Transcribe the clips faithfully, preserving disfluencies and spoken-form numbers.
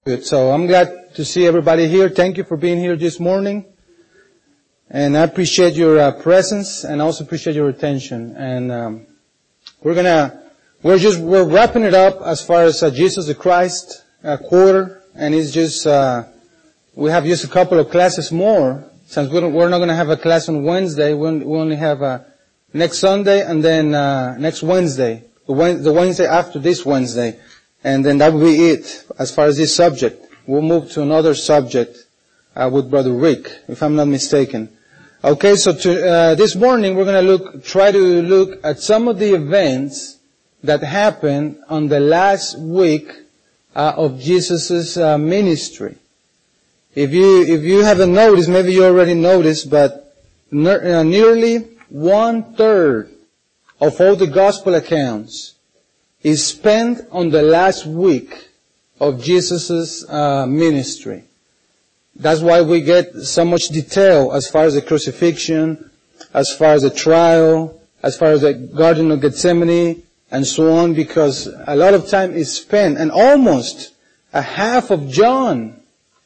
Good. So I'm glad to see everybody here. Thank you for being here this morning. And I appreciate your uh, presence and also appreciate your attention. And um, we're gonna, we're just, we're wrapping it up as far as uh, Jesus the Christ uh, quarter. And it's just, uh, we have just a couple of classes more. Since we're, we're not gonna have a class on Wednesday, we only have uh, next Sunday and then uh, next Wednesday. The Wednesday after this Wednesday. And then that will be it as far as this subject. We'll move to another subject uh, with Brother Rick, if I'm not mistaken. Okay, so to, uh, this morning we're going to look, try to look at some of the events that happened on the last week uh, of Jesus' uh, ministry. If you if you haven't noticed, maybe you already noticed, but ne- uh, nearly one third of all the gospel accounts is spent on the last week of Jesus' uh, ministry. That's why we get so much detail as far as the crucifixion, as far as the trial, as far as the Garden of Gethsemane, and so on, because a lot of time is spent, and almost a half of John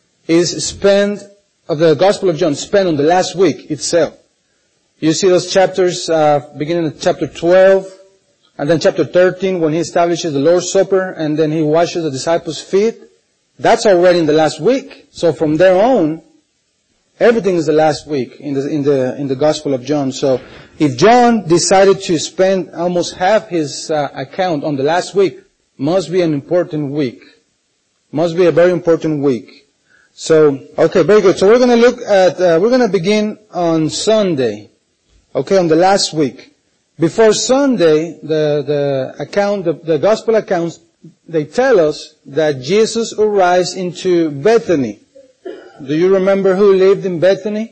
is spent, of the Gospel of John, spent on the last week itself. You see those chapters, uh, beginning at chapter twelve, and then chapter thirteen, when he establishes the Lord's Supper, and then he washes the disciples' feet. That's already in the last week. So from there on, everything is the last week in the, in the, in the Gospel of John. So if John decided to spend almost half his uh, account on the last week, must be an important week. Must be a very important week. So, okay, very good. So we're gonna look at, uh, we're gonna begin on Sunday. Okay, on the last week. Before Sunday, the, the account, the, the gospel accounts, they tell us that Jesus arrives into Bethany. Do you remember who lived in Bethany?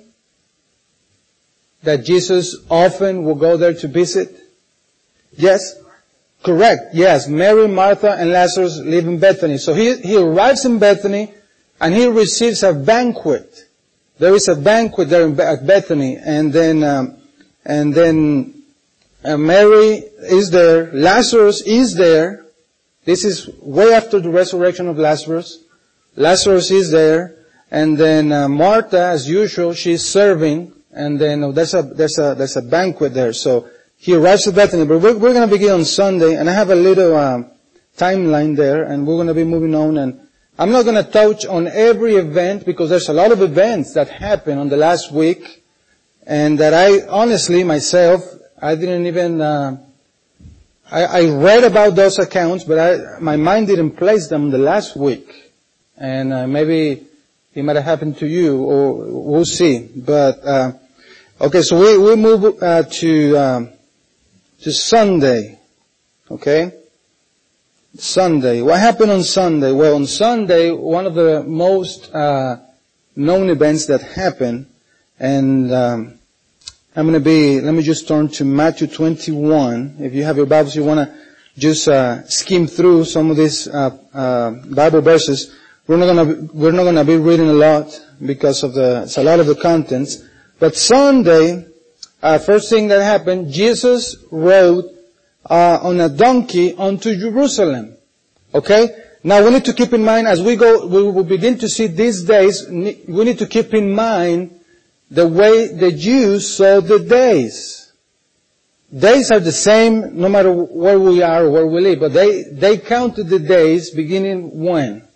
That Jesus often will go there to visit? Yes? Correct. Yes. Mary, Martha, and Lazarus live in Bethany. So he, he arrives in Bethany and he receives a banquet. There is a banquet there in, at Bethany, and then, um, and then, Uh, Mary is there. Lazarus is there. This is way after the resurrection of Lazarus. Lazarus is there. And then uh, Martha, as usual, she's serving. And then uh, there's a there's a there's a banquet there. So he arrives at Bethany. But we're, we're going to begin on Sunday, and I have a little um, timeline there, and we're going to be moving on. And I'm not going to touch on every event because there's a lot of events that happened on the last week, and that I honestly myself. I didn't even, uh, I, I read about those accounts, but I, my mind didn't place them the last week. And uh, maybe it might have happened to you, or we'll see. But, uh, okay, so we, we move uh, to, um, to Sunday. Okay? Sunday. What happened on Sunday? Well, on Sunday, one of the most uh, known events that happened, and um, I'm going to be, let me just turn to Matthew twenty-one. If you have your Bibles, you want to just uh, skim through some of these uh, uh, Bible verses. We're not going to, we're not going to be reading a lot because of the, it's a lot of the contents. But Sunday, uh, first thing that happened, Jesus rode uh, on a donkey onto Jerusalem. Okay? Now we need to keep in mind as we go, we will begin to see these days, we need to keep in mind the way the Jews saw the days. Days are the same no matter where we are or where we live, but they, they counted the days beginning when?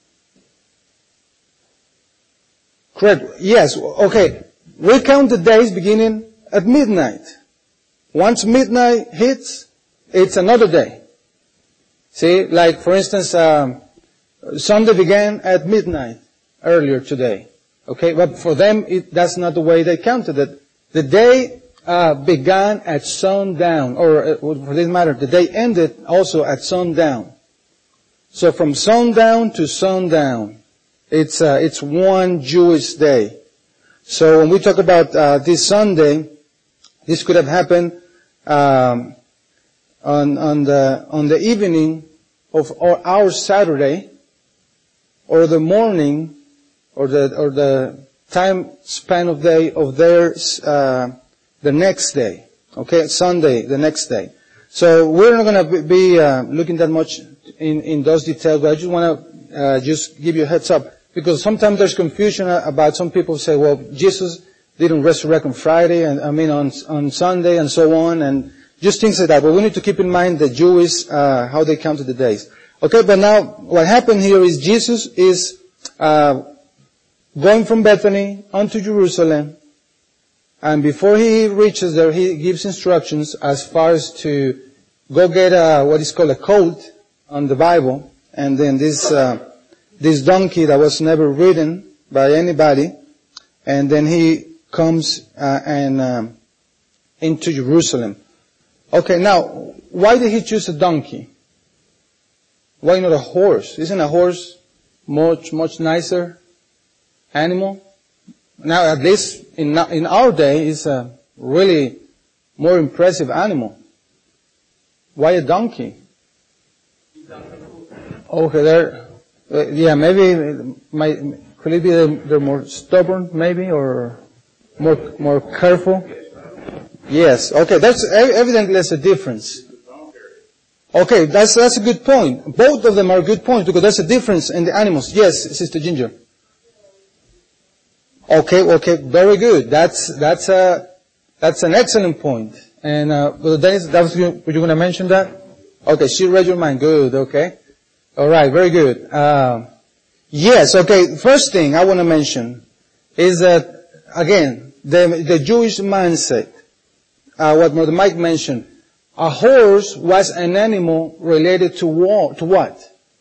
Correct. Yes. Okay. We count the days beginning at midnight. Once midnight hits, it's another day. See, like for instance, um, Sunday began at midnight earlier today. Okay, but for them, it, that's not the way they counted it. The day uh, began at sundown, or uh, for this matter, the day ended also at sundown. So from sundown to sundown, it's uh, it's one Jewish day. So when we talk about uh, this Sunday, this could have happened um, on on the on the evening of our, our Saturday, or the morning. Or the or the time span of day of their uh, the next day, okay, Sunday, the next day. So we're not going to be uh, looking that much in in those details, but I just want to uh, just give you a heads up. Because sometimes there's confusion about some people say, well, Jesus didn't resurrect on Friday, and I mean on on Sunday, and so on, and just things like that. But we need to keep in mind the Jewish, uh, how they counted the days. Okay, but now what happened here is Jesus is uh, going from Bethany onto Jerusalem, and before he reaches there, he gives instructions as far as to go get a, what is called a colt on the Bible, and then this uh, this donkey that was never ridden by anybody, and then he comes uh, and um, into Jerusalem. Okay, now, why did he choose a donkey? Why not a horse? Isn't a horse much, much nicer animal? Now, at least in, in our day, it's a really more impressive animal. Why a donkey? Okay, they're, uh, yeah, maybe, might, could it be they're, they're more stubborn, maybe, or more, more careful? Yes. Okay. That's evidently there's a difference. Okay. That's that's a good point. Both of them are good points because there's a difference in the animals. Yes, Sister Ginger. Okay. Okay. Very good. That's that's a that's an excellent point. And uh, Brother Dennis, that was you, were you going to mention that? Okay. She read your mind. Good. Okay. All right. Very good. Uh, yes. Okay. First thing I want to mention is that again the the Jewish mindset. Uh, what Brother Mike mentioned, a horse was an animal related to war, to what?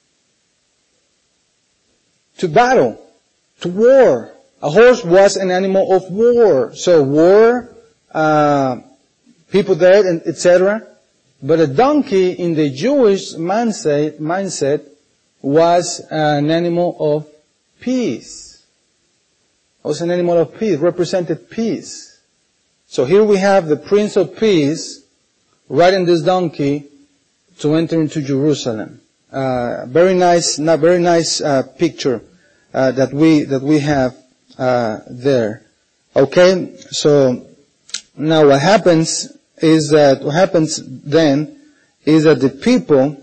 To battle, to war. A horse was an animal of war. So war, uh, people dead, and et cetera. But a donkey in the Jewish mindset, mindset was an animal of peace. It was an animal of peace, represented peace. So here we have the Prince of Peace riding this donkey to enter into Jerusalem. Uh, very nice, not very nice uh, picture uh, that we that we have uh, there. Okay, so now what happens is that what happens then is that the people.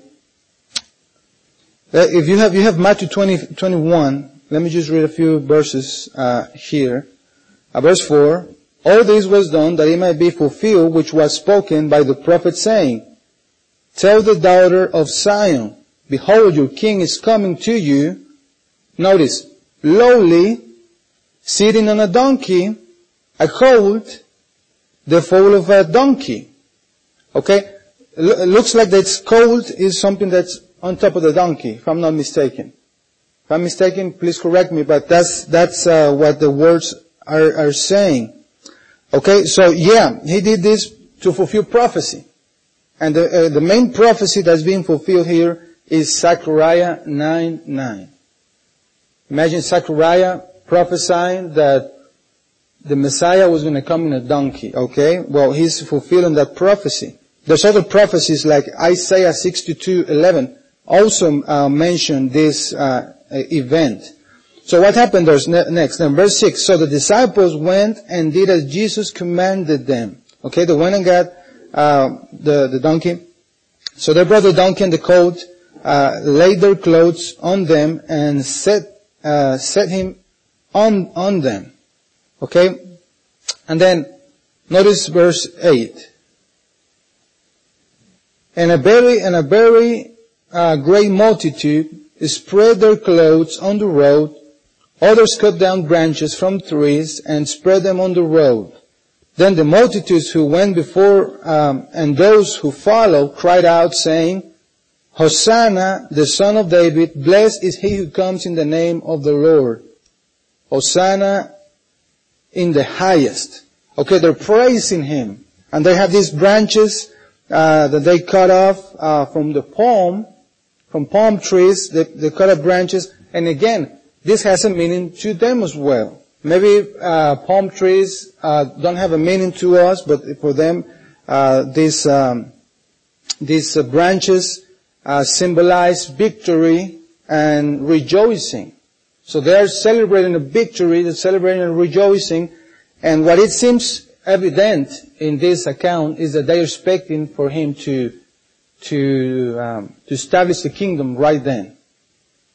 Uh, if you have you have Matthew twenty, twenty-one, let me just read a few verses uh, here. Uh, verse four. All this was done that it might be fulfilled which was spoken by the prophet saying, tell the daughter of Zion, behold your king is coming to you. Notice, lowly, sitting on a donkey, a colt, the foal of a donkey. Okay? It looks like that colt is something that's on top of the donkey, if I'm not mistaken. If I'm mistaken, please correct me, but that's, that's uh, what the words are, are saying. Okay, so yeah, he did this to fulfill prophecy. And the, uh, the main prophecy that's being fulfilled here is Zechariah nine nine. Imagine Zechariah prophesying that the Messiah was going to come in a donkey, okay? Well, he's fulfilling that prophecy. There's other prophecies like Isaiah sixty-two eleven also uh, mention this uh, event. So what happened there's ne- next? Then verse six. So the disciples went and did as Jesus commanded them. Okay, they went and got uh, the, the donkey. So they brought the donkey and the colt, uh, laid their clothes on them, and set uh, set him on on them. Okay, and then notice verse eight. And a very and a very uh, great multitude spread their clothes on the road. Others cut down branches from trees and spread them on the road. Then the multitudes who went before um, and those who followed cried out, saying, Hosanna, the Son of David, blessed is he who comes in the name of the Lord. Hosanna in the highest. Okay, they're praising him. And they have these branches uh, that they cut off uh, from the palm, from palm trees. They, they cut off branches. And again, this has a meaning to them as well. Maybe uh, palm trees uh, don't have a meaning to us, but for them, uh, these um, these uh, branches uh, symbolize victory and rejoicing. So they are celebrating a victory, they're celebrating and rejoicing. And what it seems evident in this account is that they are expecting for him to to um, to establish the kingdom right then.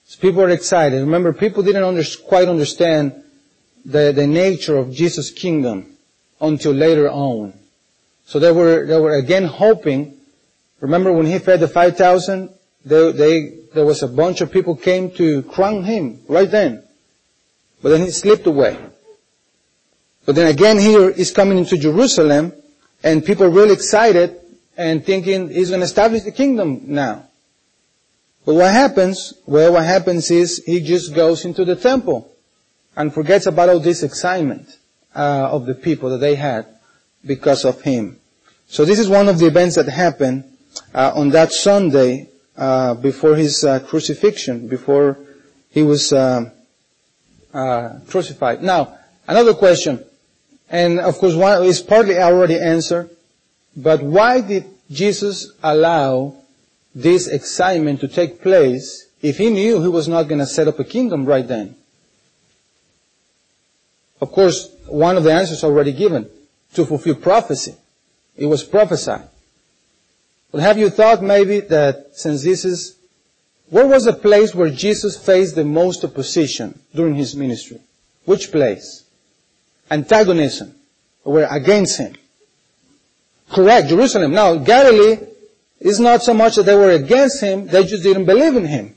So people are excited. Remember, people didn't under, quite understand the, the nature of Jesus' kingdom until later on. So they were, they were again hoping. Remember when he fed the five thousand, they, they, there was a bunch of people came to crown him right then. But then he slipped away. But then again here he's coming into Jerusalem, and people are really excited and thinking he's going to establish the kingdom now. But what happens? Well, what happens is he just goes into the temple and forgets about all this excitement uh, of the people that they had because of him. So this is one of the events that happened uh, on that Sunday uh, before his uh, crucifixion, before he was uh, uh, crucified. Now, another question, and of course one is partly already answered, but why did Jesus allow this excitement to take place if he knew he was not going to set up a kingdom right then? Of course, one of the answers already given, to fulfill prophecy. It was prophesied. But have you thought maybe that since this is, where was the place where Jesus faced the most opposition during his ministry? Which place? Antagonism. Were against him. Correct, Jerusalem. Now, Galilee is not so much that they were against him, they just didn't believe in him.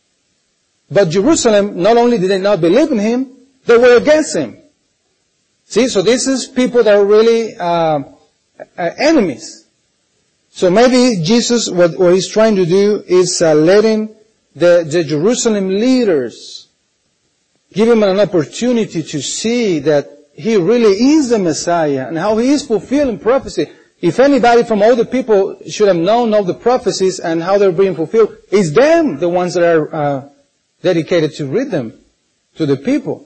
But Jerusalem, not only did they not believe in him, they were against him. See, so this is people that are really uh, uh, enemies. So maybe Jesus, what, what he's trying to do is uh, letting the, the Jerusalem leaders give him an opportunity to see that he really is the Messiah and how he is fulfilling prophecy. If anybody from all the people should have known all the prophecies and how they're being fulfilled, it's them, the ones that are uh, dedicated to read them to the people.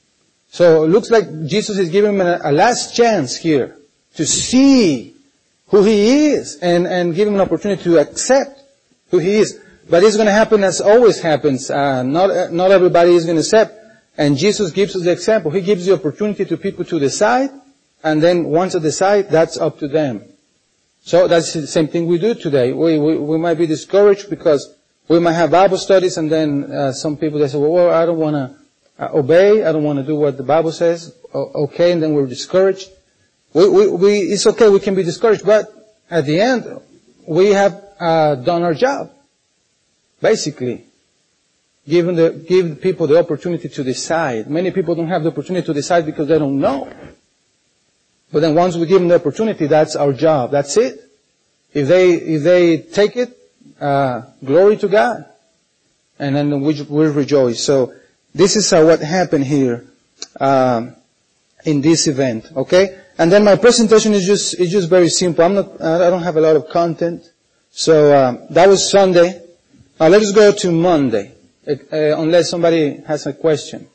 So it looks like Jesus is giving him a, a last chance here to see who he is and, and give him an opportunity to accept who he is. But it's going to happen as always happens. Uh, not, not everybody is going to accept. And Jesus gives us the example. He gives the opportunity to people to decide. And then once they decide, that's up to them. So that's the same thing we do today. We, we, we might be discouraged because we might have Bible studies and then uh, some people, they say, well, well I don't want to uh, obey. I don't want to do what the Bible says. O- okay, and then we're discouraged. We, we, we, it's okay, we can be discouraged, but at the end, we have uh, done our job. Basically, giving the, give people the opportunity to decide. Many people don't have the opportunity to decide because they don't know. But then once we give them the opportunity, that's our job. That's it. If they, if they take it, uh, glory to God. And then we will rejoice. So this is uh, what happened here, um, in this event. Okay? And then my presentation is just, is just very simple. I'm not, I don't have a lot of content. So, um, that was Sunday. Now let us go to Monday. Uh, unless somebody has a question.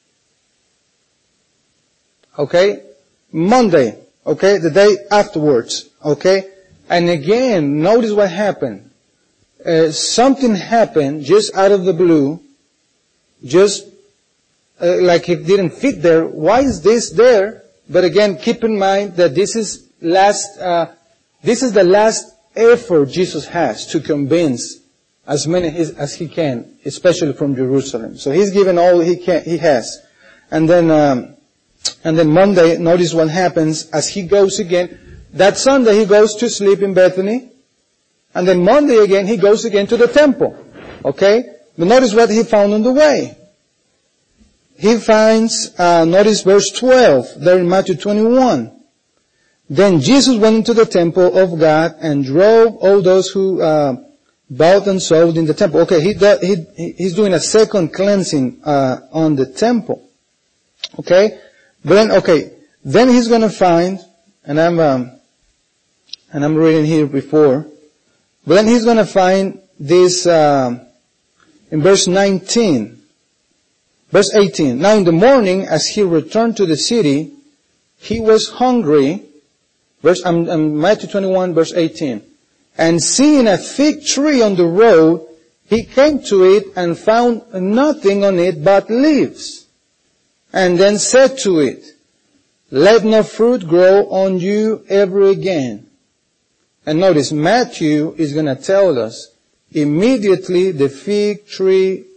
Okay? Monday. Okay? The day afterwards. Okay? And again, notice what happened. Uh, something happened just out of the blue. Just uh, like it didn't fit there. Why is this there? But again, keep in mind that this is last, uh, this is the last effort Jesus has to convince as many as he can, especially from Jerusalem. So he's given all he can, he has. And then, um, and then Monday, notice what happens as he goes again. That Sunday he goes to sleep in Bethany. And then Monday again, he goes again to the temple. Okay? But notice what he found on the way. He finds, uh, notice verse twelve, there in Matthew twenty-one. Then Jesus went into the temple of God and drove all those who, uh, bought and sold in the temple. Okay, he, do, he he's doing a second cleansing uh, on the temple. Okay, but then okay, then he's going to find, and I'm um, and I'm reading here before, but then he's going to find this uh, in verse nineteen, verse eighteen. Now in the morning, as he returned to the city, he was hungry. Verse um, um, Matthew twenty-one, verse eighteen. And seeing a fig tree on the road, he came to it and found nothing on it but leaves. And then said to it, let no fruit grow on you ever again. And notice, Matthew is going to tell us, immediately the fig tree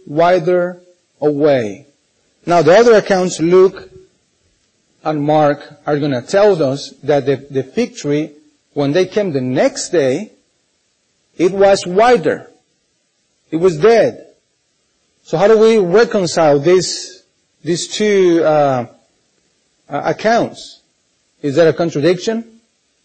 withered away. Now the other accounts, Luke and Mark, are going to tell us that the, the fig tree, when they came the next day, it was withered. It was dead. So how do we reconcile these, these two uh, uh, accounts? Is there a contradiction?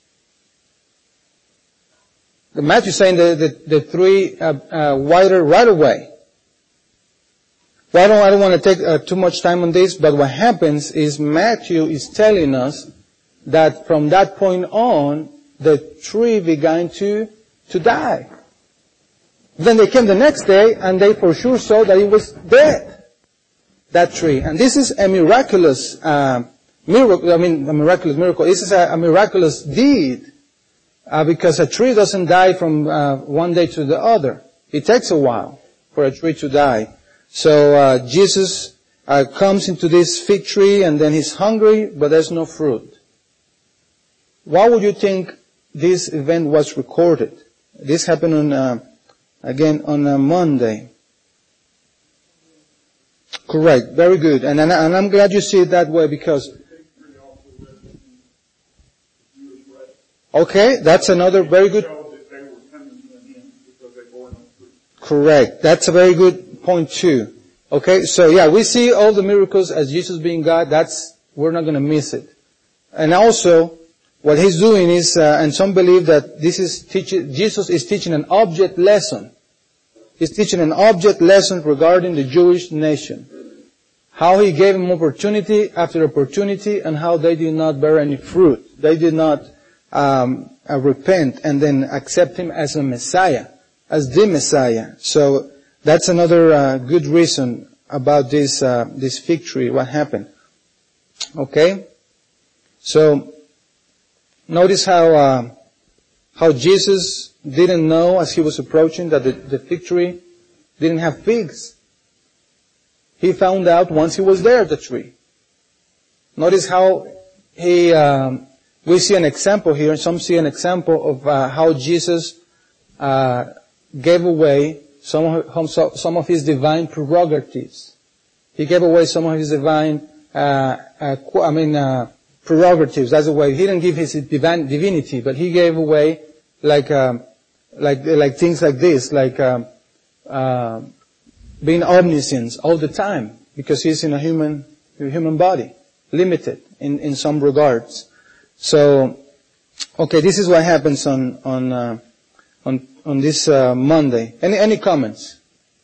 The Matthew saying the, the, the three uh, uh, withered right away. Well, I don't, I don't want to take uh, too much time on this, but what happens is Matthew is telling us that from that point on, the tree began to, to die. Then they came the next day, and they for sure saw that it was dead, that tree. And this is a miraculous uh, miracle, I mean, a miraculous miracle. This is a, a miraculous deed, uh, because a tree doesn't die from uh, one day to the other. It takes a while for a tree to die. So uh, Jesus uh, comes into this fig tree, and then he's hungry, but there's no fruit. Why would you think this event was recorded? This happened on, uh, again, on a Monday. Correct. Very good. And, and, and I'm glad you see it that way, because okay, that's another very good. Correct. That's a very good point too. Okay, so yeah, we see all the miracles as Jesus being God. That's, we're not going to miss it. And also, what he's doing is, uh, and some believe that this is teaching, Jesus is teaching an object lesson. He's teaching an object lesson regarding the Jewish nation. How he gave them opportunity after opportunity, and how they did not bear any fruit. They did not um, uh, repent and then accept him as a Messiah, as the Messiah. So that's another uh, good reason about this uh, this fig tree. What happened? Okay, so notice how uh, how Jesus didn't know as he was approaching that the, the fig tree didn't have figs. He found out once he was there at the tree. Notice how he, um, we see an example here, and some see an example of uh, how Jesus uh, gave away some of, some of his divine prerogatives. He gave away some of his divine, uh, uh, I mean, uh, prerogatives. That's the way. He didn't give his divine divinity, but he gave away like, um, like, like things like this, like, um, uh, being omniscient all the time, because he's in a human, a human body, limited in, in some regards. So, okay, this is what happens on, on, uh, on, on this, uh, Monday. Any, any comments?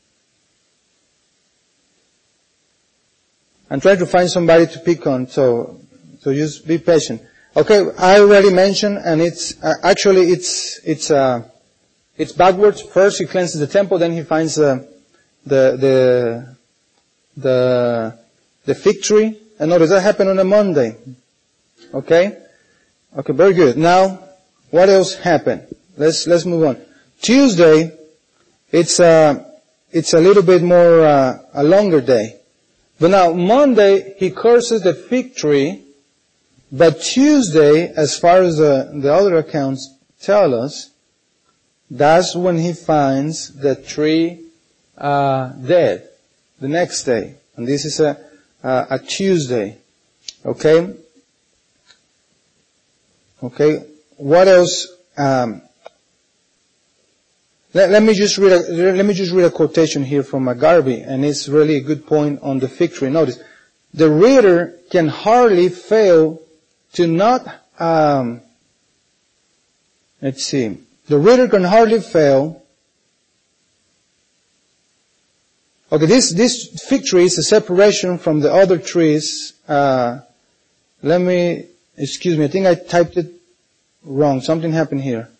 I'm trying to find somebody to pick on, so, so just be patient. Okay, I already mentioned, and it's, uh, actually it's, it's, uh, it's backwards. First he cleanses the temple, then he finds, uh, the, the, the, the fig tree. And notice that happened on a Monday. Okay? Okay, very good. Now, what else happened? Let's, let's move on. Tuesday, it's, uh, it's a little bit more, uh, a longer day. But now, Monday, he curses the fig tree. But Tuesday, as far as the, the other accounts tell us, that's when he finds the tree uh, dead. The next day. And this is a, uh, a Tuesday. Okay? Okay. What else? Um, let, let me just read a, let me just read a quotation here from Garvey, and it's really a good point on the fig tree. Notice, the reader can hardly fail to not, um, let's see, the reader can hardly fail. Okay, this, this fig tree is a separation from the other trees. Uh, let me, excuse me, I think I typed it wrong. Something happened here.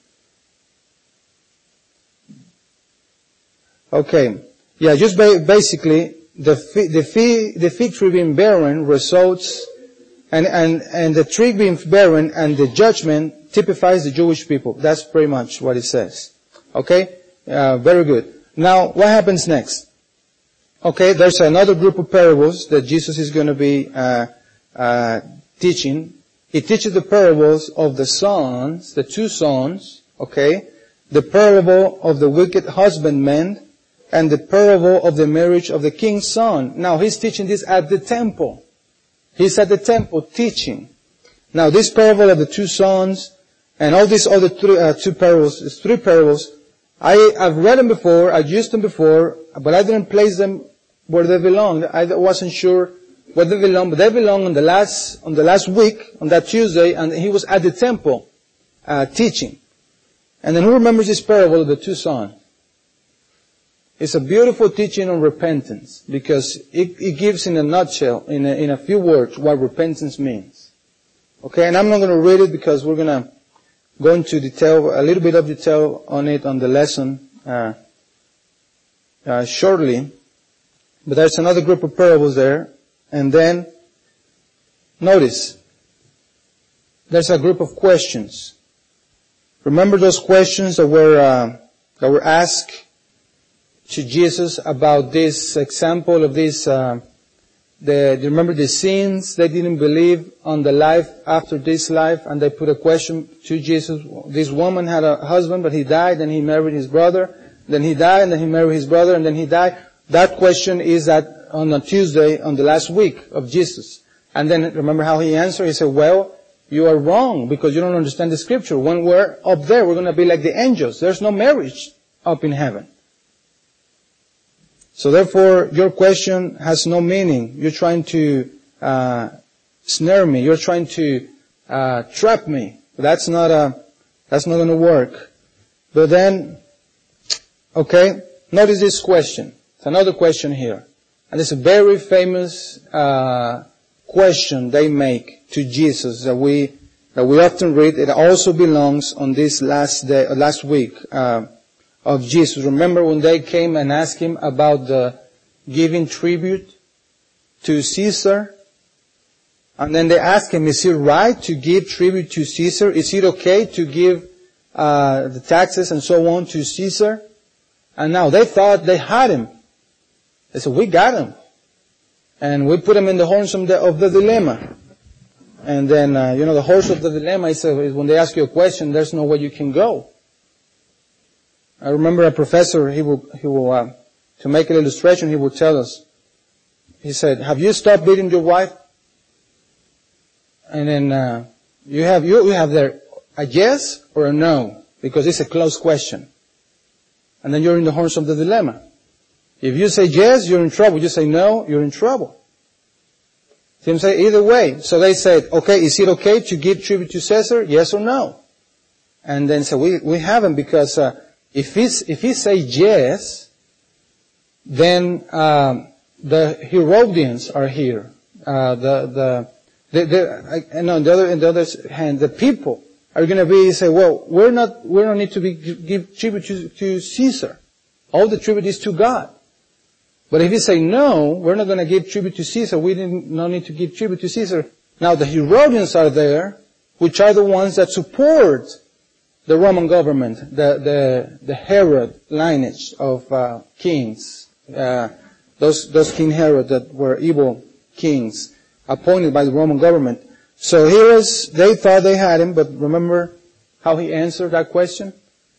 Okay. Yeah, just ba- basically, the, fi- the, fi- the fig tree being barren results, and, and, and the tree being barren and the judgment typifies the Jewish people. That's pretty much what it says. Okay? Uh, very good. Now, what happens next? Okay, there's another group of parables that Jesus is going to be uh, uh, teaching. He teaches the parables of the sons, the two sons, okay, the parable of the wicked husbandman, and the parable of the marriage of the king's son. Now, he's teaching this at the temple. He's at the temple teaching. Now, this parable of the two sons and all these other three, uh, two parables, three parables, I, I've read them before, I've used them before, but I didn't place them where they belong. I wasn't sure where they belong, but they belong on the last, on the last week, on that Tuesday, and he was at the temple, uh, teaching. And then who remembers this parable of the two sons? It's a beautiful teaching on repentance, because it, it gives in a nutshell, in a, in a few words, what repentance means. Okay, and I'm not going to read it because we're going to go into detail, a little bit of detail on it on the lesson uh, uh, shortly. But there's another group of parables there. And then, notice, there's a group of questions. Remember those questions that were uh, that were asked to Jesus about this example of this, uh, the, do you remember the sins they didn't believe on the life after this life, and they put a question to Jesus. This woman had a husband, but he died, and he married his brother, then he died, and then he married his brother, and then he died. That question is that on a Tuesday, on the last week of Jesus. And then remember how he answered? He said, well, you are wrong because you don't understand the scripture. When we're up there, we're going to be like the angels. There's no marriage up in heaven. So therefore, your question has no meaning. You're trying to uh snare me. You're trying to uh trap me. But that's not a, that's not going to work. But then, okay, notice this question. It's another question here. And it's a very famous uh question they make to Jesus that we that we often read. It also belongs on this last day, last week uh, of Jesus. Remember when they came and asked him about the giving tribute to Caesar? And then they asked him, is it right to give tribute to Caesar? Is it okay to give uh the taxes and so on to Caesar? And now they thought they had him. They said, we got him. And we put him in the horns of the, of the dilemma. And then, uh, you know, the horse of the dilemma is, uh, is when they ask you a question, there's no way you can go. I remember a professor, he will, he will, uh, to make an illustration, he would tell us, he said, have you stopped beating your wife? And then, uh, you have, you, you have there a yes or a no, because it's a closed question. And then you're in the horns of the dilemma. If you say yes, you're in trouble. You say no, you're in trouble. See what I'm saying? Either way. So they said, okay, is it okay to give tribute to Caesar? Yes or no? And then so we, we haven't because, uh, if he's, if he says yes, then, um, the Herodians are here. Uh, the, the, the, the, and on the other, on the other hand, the people are going to be, say, well, we're not, we don't need to be, give tribute to, to Caesar. All the tribute is to God. But if you say, no, we're not going to give tribute to Caesar, we didn't, no need to give tribute to Caesar. Now the Herodians are there, which are the ones that support the Roman government, the, the, the Herod lineage of, uh, kings, uh, those, those King Herod that were evil kings appointed by the Roman government. So here is, they thought they had him, but remember how he answered that question?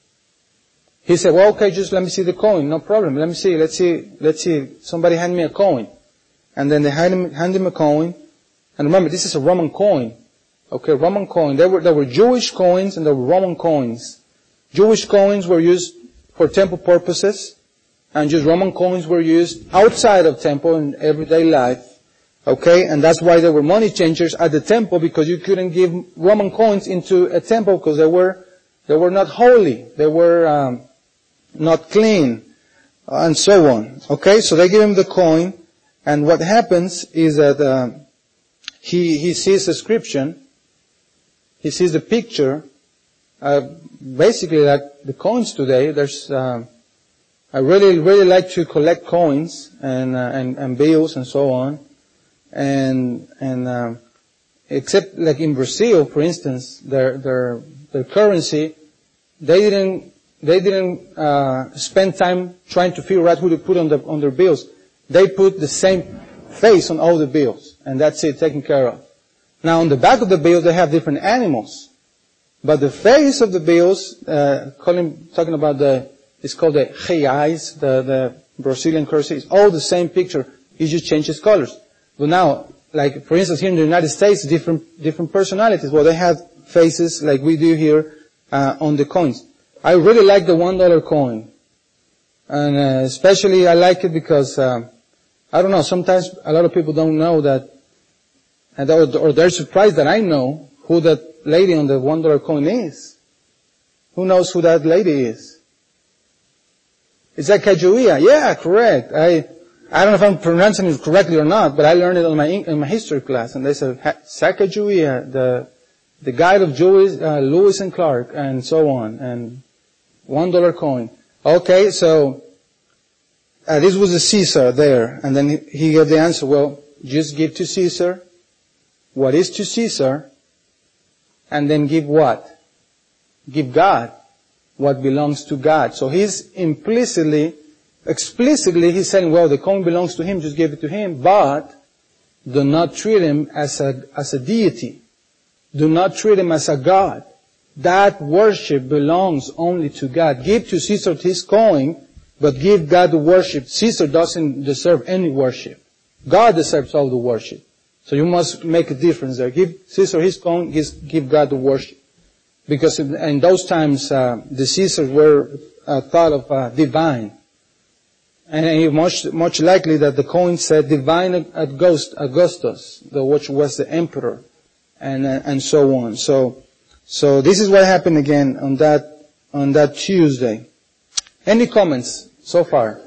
He said, well, okay, just let me see the coin. No problem. Let me see. Let's see. Let's see. Somebody hand me a coin. And then they hand him, hand him a coin. And remember, this is a Roman coin. Okay, Roman coin. There were, there were Jewish coins and there were Roman coins. Jewish coins were used for temple purposes. And just Roman coins were used outside of temple in everyday life. Okay, and that's why there were money changers at the temple, because you couldn't give Roman coins into a temple because they were, they were not holy. They were, um, not clean, and so on. Okay, so they give him the coin, and what happens is that uh, he he sees the description, he sees the picture. Uh, basically, like the coins today, there's. Uh, I really really like to collect coins and uh, and and bills and so on, and and uh, except like in Brazil, for instance, their their their currency, they didn't. They didn't uh spend time trying to figure out who to put on, the, on their bills. They put the same face on all the bills, and that's it, taken care of. Now, on the back of the bill, they have different animals. But the face of the bills, uh, calling, talking about the, It's called the reais, the, the Brazilian currency. It's all the same picture. He just changes colors. But now, like, for instance, here in the United States, different, different personalities. Well, they have faces like we do here, uh, on the coins. I really like the one dollar coin. And, uh, especially I like it because, uh, I don't know, sometimes a lot of people don't know that, and or, or they're surprised that I know who that lady on the one dollar coin is. Who knows who that lady is? Is that Sacagawea? Yeah, correct. I, I don't know if I'm pronouncing it correctly or not, but I learned it in my, in my history class, and they said, Sacagawea, the, the guide of Jewish, uh, Lewis and Clark, and so on, and one dollar coin. Okay, so, uh, this was the Caesar there, and then he, he gave the answer, well, just give to Caesar what is to Caesar, and then give what? Give God what belongs to God. So he's implicitly, explicitly, he's saying, well, the coin belongs to him, just give it to him, but do not treat him as a, as a deity. Do not treat him as a God. That worship belongs only to God. Give to Caesar his coin, but give God the worship. Caesar doesn't deserve any worship. God deserves all the worship. So you must make a difference there. Give Caesar his coin, give God the worship. Because in, in those times, uh, the Caesars were uh, thought of uh, divine. And it much, much likely that the coin said divine August, Augustus, the, which was the emperor, and, uh, and so on. So, so this is what happened again on that, on that Tuesday. Any comments so far?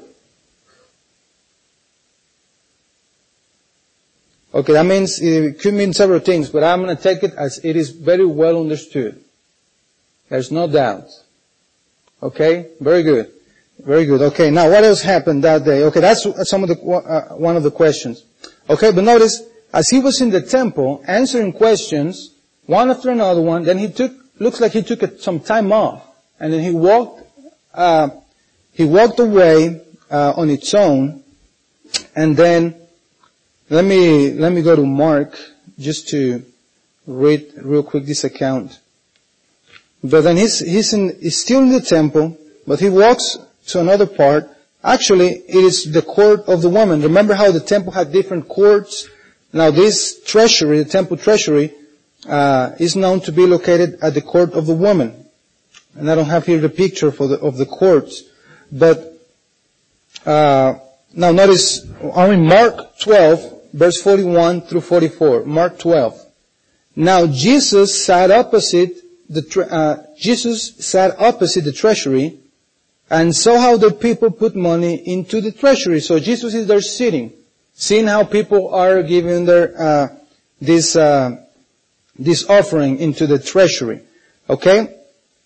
Okay, that means it could mean several things, but I'm going to take it as it is very well understood. There's no doubt. Okay? Very good. Very good. Okay, now what else happened that day? Okay, that's some of the, uh, one of the questions. Okay, but notice, as he was in the temple answering questions, one after another one, then he took, looks like he took a, some time off. And then he walked, uh, he walked away, uh, on its own. And then, let me, let me go to Mark, just to read real quick this account. But then he's, he's, in, he's still in the temple, but he walks to another part. Actually, it is the court of the woman. Remember how the temple had different courts? Now this treasury, the temple treasury, uh, is known to be located at the court of the woman. And I don't have here the picture for the, of the courts. But, uh, now notice, I'm in Mark twelve, verse forty-one through forty-four. Mark twelve. Now Jesus sat opposite The, uh, Jesus sat opposite the treasury and saw how the people put money into the treasury. So Jesus is there sitting, seeing how people are giving their, uh, this, uh, this offering into the treasury. Okay?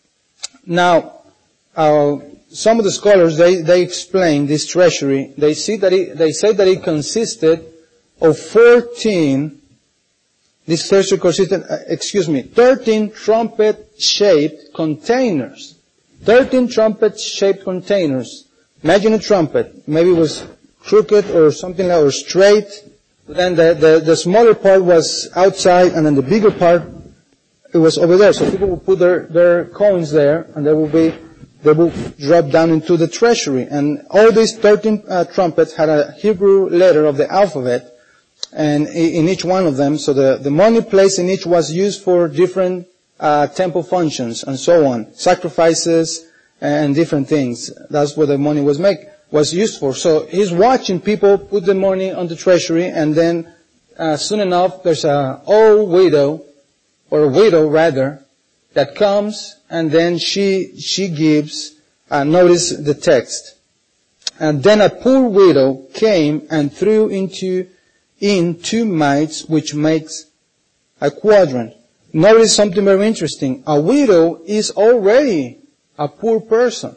Now, uh, some of the scholars, they, they explain this treasury. They see that it, they say that it consisted of fourteen This treasury consisted, uh, excuse me, thirteen trumpet-shaped containers. thirteen trumpet-shaped containers. Imagine a trumpet. Maybe it was crooked or something like, or straight. Then the, the, the smaller part was outside, and then the bigger part, it was over there. So people would put their, their coins there, and they will be, they will drop down into the treasury. And all these thirteen uh, trumpets had a Hebrew letter of the alphabet, and in each one of them, so the, the money placed in each was used for different uh, temple functions and so on, sacrifices and different things. That's what the money was make was used for. So he's watching people put the money on the treasury, and then uh, soon enough there's a old widow, or a widow rather, that comes, and then she she gives. Uh, notice the text. And then a poor widow came and threw into in two mites, which makes a quadrant. Notice something very interesting. A widow is already a poor person.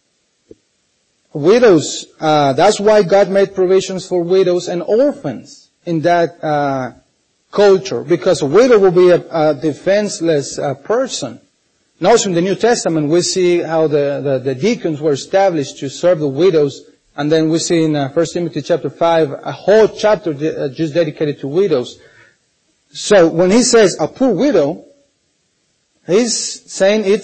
Widows, uh, that's why God made provisions for widows and orphans in that uh, culture, because a widow will be a, a defenseless uh, person. Now, in the New Testament, we see how the, the, the deacons were established to serve the widows. And then we see in uh, First Timothy chapter five, a whole chapter de- uh, just dedicated to widows. So when he says a poor widow, he's saying it's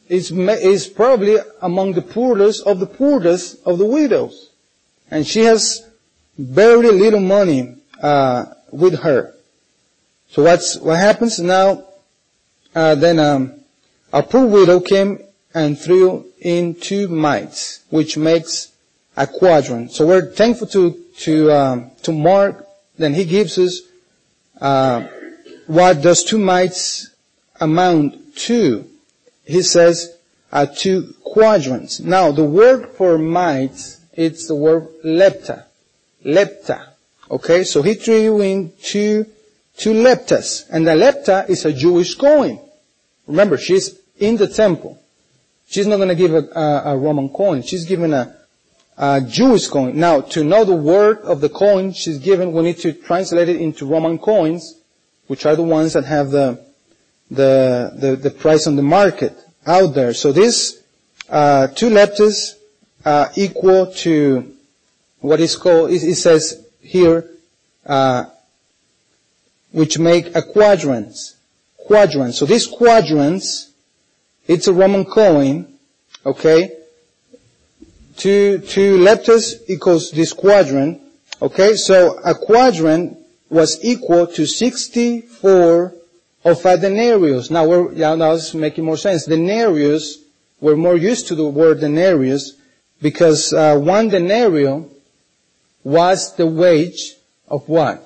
is, is probably among the poorest of the poorest of the widows. And she has very little money, uh, with her. So what's, what happens now, uh, then, um, a poor widow came and threw in two mites, which makes a quadrant. So we're thankful to, to, um, to Mark. Then he gives us, uh, what does two mites amount to? He says, uh, two quadrants. Now, the word for mites, it's the word lepta. Lepta. Okay, so he threw in two, two leptas. And the lepta is a Jewish coin. Remember, she's in the temple. She's not going to give a, a, a Roman coin. She's given a, a Jewish coin. Now, to know the word of the coin she's given, we need to translate it into Roman coins, which are the ones that have the, the, the, the price on the market out there. So this, uh, two leptas, uh, equal to what is called, it, it says here, uh, which make a quadrant. Quadrant. So these quadrants, it's a Roman coin, okay? Two, two leptas equals this quadrant, okay? So a quadrant was equal to sixty-four of a denarius. Now we're, yeah, now it's making more sense. Denarius, we're more used to the word denarius because, uh, one denario was the wage of what?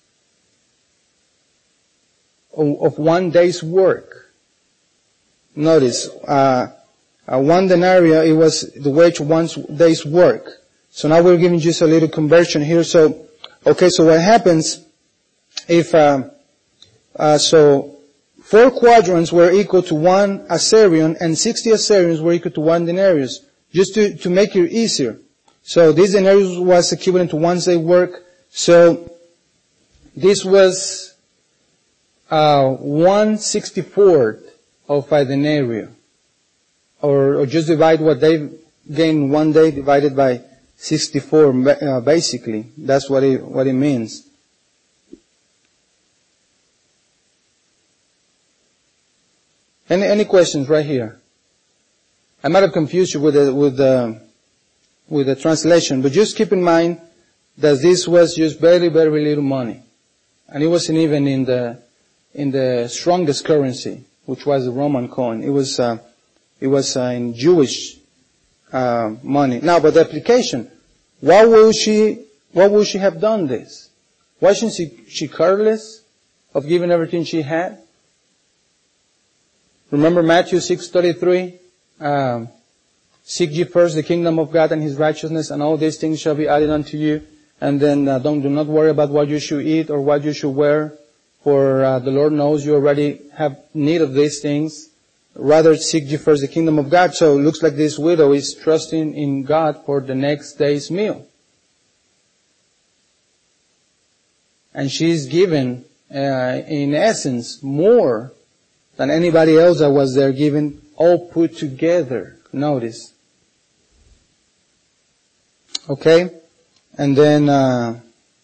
Of, of one day's work. Notice, uh, uh, one denarii, it was the wage of one day's work. So now we're giving just a little conversion here. So, okay, so what happens if, uh, uh, so four quadrants were equal to one Assyrian and sixty Assyrians were equal to one denarius. Just to, to make it easier. So this denarius was equivalent to one day's work. So this was, uh, one sixty-fourth of a denarius. Or, or just divide what they gained one day divided by sixty-four, uh, basically. That's what it, what it means. Any, any questions right here? I might have confused you with the, with the, with the translation, but just keep in mind that this was just very, very little money. And it wasn't even in the, in the strongest currency, which was the Roman coin. It was, uh, it was, uh, in Jewish, uh, money. Now, but the application, why would she, why would she have done this? Wasn't she, she careless of giving everything she had? Remember Matthew six thirty-three? Um, seek ye first the kingdom of God and His righteousness, and all these things shall be added unto you. And then uh, don't do not worry about what you should eat or what you should wear, for uh, the Lord knows you already have need of these things. Rather seek ye first the kingdom of God. So it looks like this widow is trusting in God for the next day's meal, and she's given, uh, in essence, more than anybody else that was there given, all put together. Notice. Okay? And then, uh,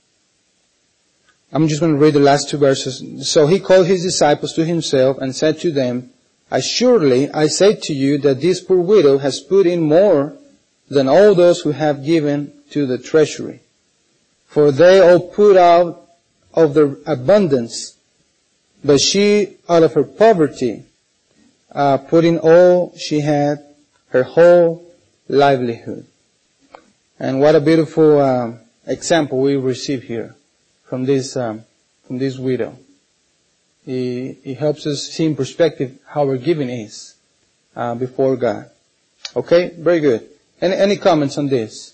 I'm just going to read the last two verses. So he called his disciples to himself and said to them, Assuredly, I say to you that this poor widow has put in more than all those who have given to the treasury. For they all put out of their abundance, but she, out of her poverty, uh, put in all she had, her whole livelihood. And what a beautiful uh, example we receive here from this um, from this widow. It, it helps us see in perspective how our giving is uh, before God. Okay, very good. Any any comments on this?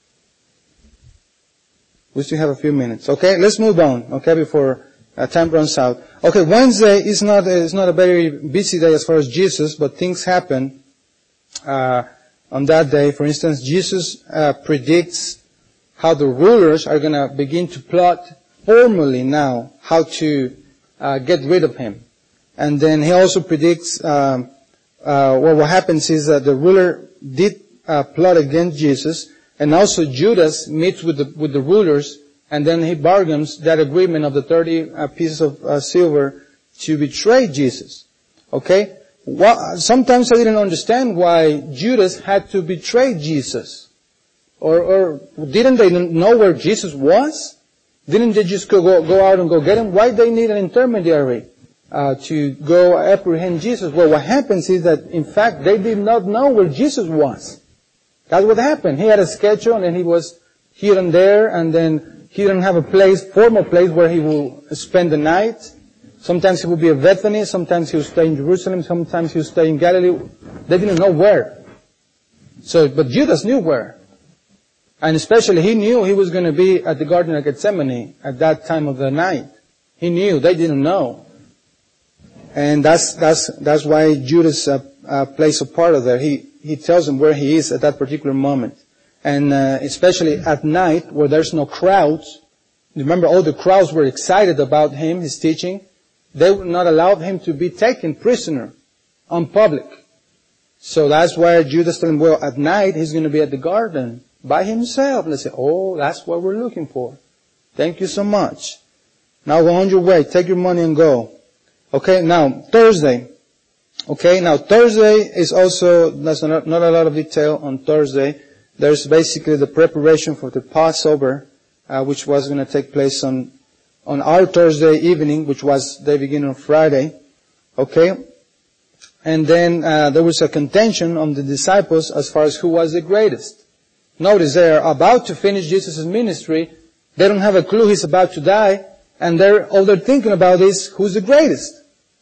We still have a few minutes. Okay, let's move on. Okay, before uh, time runs out. Okay, Wednesday is not is not a very busy day as far as Jesus, but things happen uh, on that day. For instance, Jesus uh, predicts how the rulers are going to begin to plot formally now how to uh, get rid of him. And then he also predicts um, uh, well, what happens is that the ruler did uh, plot against Jesus, and also Judas meets with the with the rulers, and then he bargains that agreement of the thirty uh, pieces of uh, silver to betray Jesus. Okay? Well, sometimes I didn't understand why Judas had to betray Jesus. Or, or didn't they know where Jesus was? Didn't they just go, go, go out and go get him? Why they need an intermediary uh, to go apprehend Jesus? Well, what happens is that, in fact, they did not know where Jesus was. That's what happened. He had a schedule and he was here and there, and then he didn't have a place, formal place where he will spend the night. Sometimes he would be at Bethany, sometimes he would stay in Jerusalem, sometimes he would stay in Galilee. They didn't know where. So, but Judas knew where. And especially he knew he was going to be at the Garden of Gethsemane at that time of the night. He knew. They didn't know. And that's, that's, that's why Judas uh, uh, plays a part of there. He, he tells them where he is at that particular moment. And uh, especially at night where there's no crowds. Remember, all the crowds were excited about him, his teaching. They would not allow him to be taken prisoner on public. So that's why Judas told him, well, at night he's going to be at the garden by himself. And they say, oh, that's what we're looking for. Thank you so much. Now go on your way. Take your money and go. Okay, now Thursday. Okay, now Thursday is also, there's not, not a lot of detail on Thursday. There's basically the preparation for the Passover, uh, which was going to take place on on our Thursday evening, which was the beginning of Friday. Okay? And then uh, there was a contention on the disciples as far as who was the greatest. Notice they are about to finish Jesus' ministry. They don't have a clue he's about to die. And they're, all they're thinking about is, who's the greatest?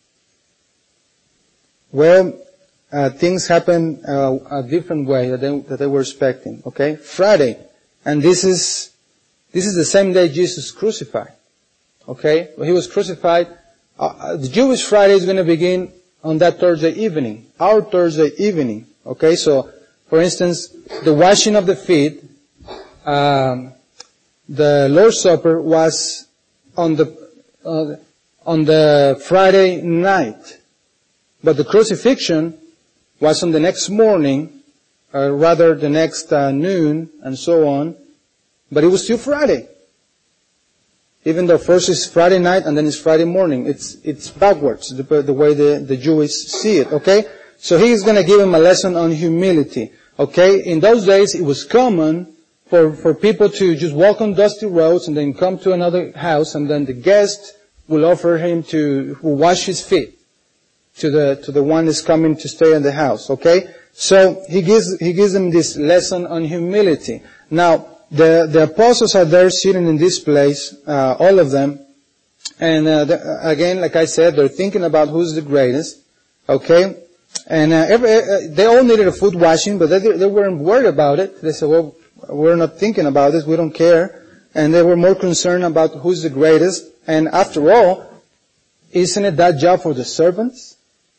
Well, uh, things happen uh, a different way that they, that they were expecting. Okay? Friday. And this is, this is the same day Jesus crucified. Okay? Well, he was crucified. Uh, the Jewish Friday is going to begin on that Thursday evening. Our Thursday evening. Okay? So, for instance, the washing of the feet, um, the Lord's Supper was on the, uh, on the Friday night. But the crucifixion was on the next morning, or rather the next uh, noon, and so on. But it was still Friday. Even though first is Friday night and then it's Friday morning. It's, it's backwards, the, the way the, the Jews see it, okay? So he is going to give him a lesson on humility, okay? In those days, it was common for, for people to just walk on dusty roads and then come to another house, and then the guest will offer him to, will wash his feet to the, to the one that's coming to stay in the house, okay? So he gives, he gives them this lesson on humility. Now, The, the apostles are there sitting in this place, uh, all of them. And, uh, the, again, like I said, they're thinking about who's the greatest. Okay? And, uh, every, uh, they all needed a foot washing, but they, they weren't worried about it. They said, well, we're not thinking about this, we don't care. And they were more concerned about who's the greatest. And after all, isn't it that job for the servants?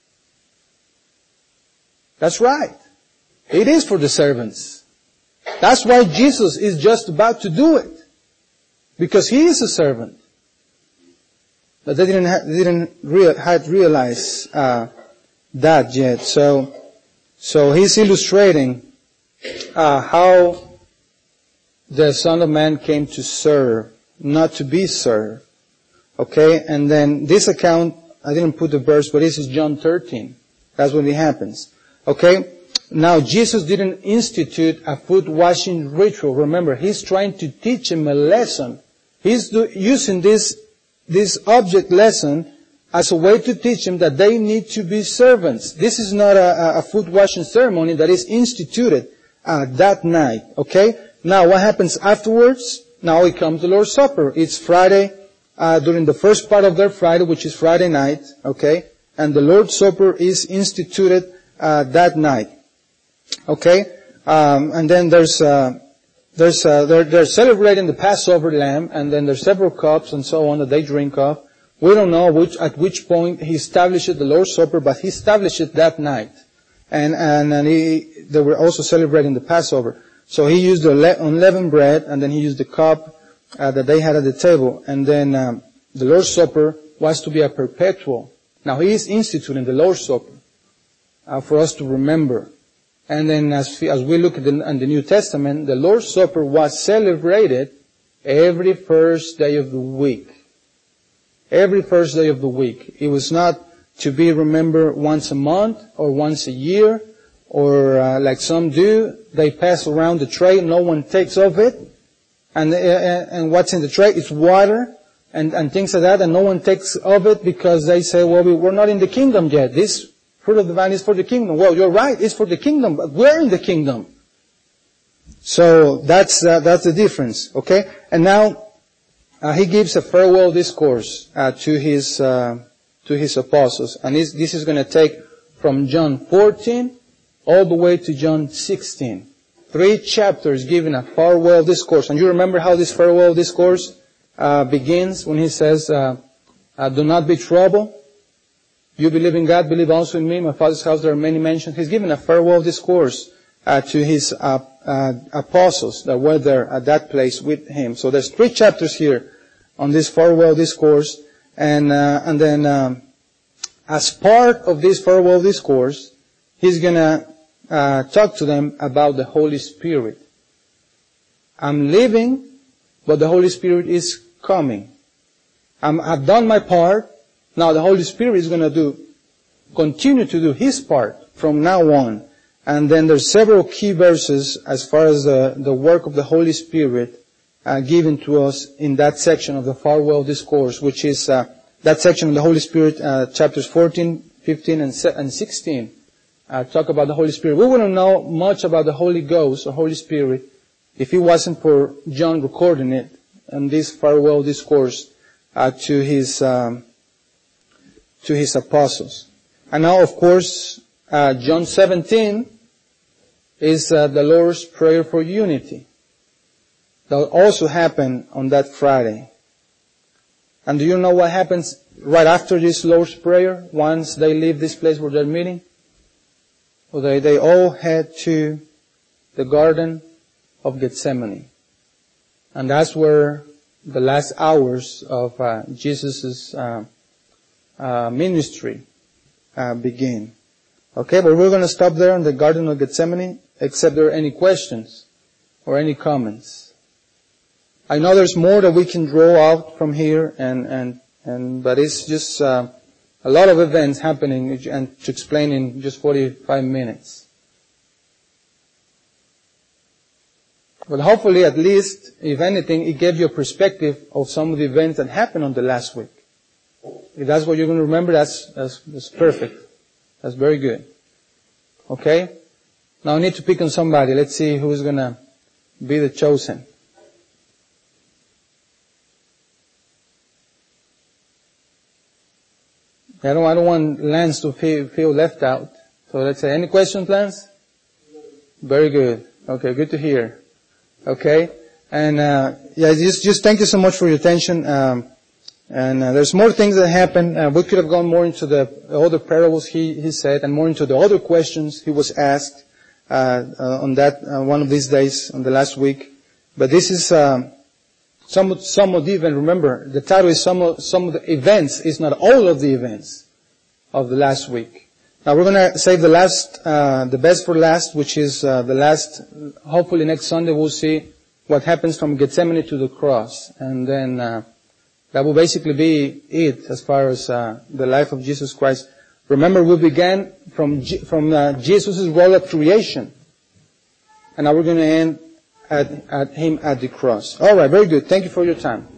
That's right. It is for the servants. That's why Jesus is just about to do it. Because He is a servant. But they didn't, ha- they didn't rea- had realize uh, that yet. So, so He's illustrating uh, how the Son of Man came to serve, not to be served. Okay? And then this account, I didn't put the verse, but this is John thirteen. That's when it happens. Okay? Now, Jesus didn't institute a foot washing ritual. Remember, He's trying to teach him a lesson. He's do, using this, this object lesson as a way to teach him that they need to be servants. This is not a, a foot washing ceremony that is instituted uh, that night. Okay? Now, what happens afterwards? Now it comes the Lord's Supper. It's Friday, uh, during the first part of their Friday, which is Friday night. Okay? And the Lord's Supper is instituted uh, that night. Okay, um, and then there's uh, there's uh, they're they're celebrating the Passover lamb, and then there's several cups and so on that they drink of. We don't know which at which point he established the Lord's Supper, but he established it that night, and and and he they were also celebrating the Passover. So he used the unleavened bread, and then he used the cup uh, that they had at the table, and then um, the Lord's Supper was to be a perpetual. Now he is instituting the Lord's Supper uh, for us to remember. And then as, as we look at the, in the New Testament, the Lord's Supper was celebrated every first day of the week. Every first day of the week. It was not to be remembered once a month or once a year, or uh, like some do, they pass around the tray, no one takes of it, and uh, and what's in the tray is water and, and things like that, and no one takes of it because they say, well, we, we're not in the kingdom yet. This fruit of the vine is for the kingdom. Well, you're right, it's for the kingdom, but we're in the kingdom. So that's uh, that's the difference, okay? And now uh, he gives a farewell discourse uh, to his uh, to his apostles, and this, this is going to take from John fourteen all the way to John sixteen. Three chapters giving a farewell discourse. And you remember how this farewell discourse uh, begins when he says, uh, uh, "Do not be troubled. You believe in God, believe also in me. My Father's house there are many mansions." He's giving a farewell discourse uh, to his uh, uh, apostles that were there at that place with him. So there's three chapters here on this farewell discourse, and uh, and then um, as part of this farewell discourse, he's gonna uh, talk to them about the Holy Spirit. I'm leaving, but the Holy Spirit is coming. I'm, I've done my part. Now the Holy Spirit is gonna do, continue to do His part from now on. And then there's several key verses as far as the, the work of the Holy Spirit uh, given to us in that section of the farewell discourse, which is uh, that section of the Holy Spirit, uh, chapters fourteen, fifteen, and sixteen. Uh, talk about the Holy Spirit. We wouldn't know much about the Holy Ghost or Holy Spirit if it wasn't for John recording it in this farewell discourse uh, to his um, to his apostles. And now, of course, uh, John seventeen is uh, the Lord's Prayer for unity. That will also happen on that Friday. And do you know what happens right after this Lord's Prayer, once they leave this place where they're meeting? Well, they, they all head to the Garden of Gethsemane. And that's where the last hours of uh, Jesus' uh, uh, ministry uh, begin. Okay, but we're going to stop there in the Garden of Gethsemane, except there are any questions or any comments. I know there's more that we can draw out from here, and and and but it's just uh, a lot of events happening, and to explain in just forty-five minutes. But hopefully, at least, if anything, it gave you a perspective of some of the events that happened on the last week. If that's what you're going to remember, that's that's, that's perfect. That's very good. Okay? Now I need to pick on somebody. Let's see who's going to be the chosen. I don't, I don't want Lance to feel, feel left out. So let's say, any questions, Lance? Very good. Okay, good to hear. Okay? And, uh, yeah, just, just thank you so much for your attention. Um, and, uh, there's more things that happen. Uh, we could have gone more into the other parables he, he said, and more into the other questions he was asked, uh, uh on that, uh, one of these days, on the last week. But this is, um, Some, some of the events, remember, the title is some of, some of the events, is not all of the events of the last week. Now we're going to save the last, uh, the best for last, which is, uh, the last, hopefully next Sunday we'll see what happens from Gethsemane to the cross. And then, uh, that will basically be it as far as, uh, the life of Jesus Christ. Remember, we began from, G- from, uh, Jesus' role of creation. And now we're going to end At, at him at the cross. All right, very good. Thank you for your time.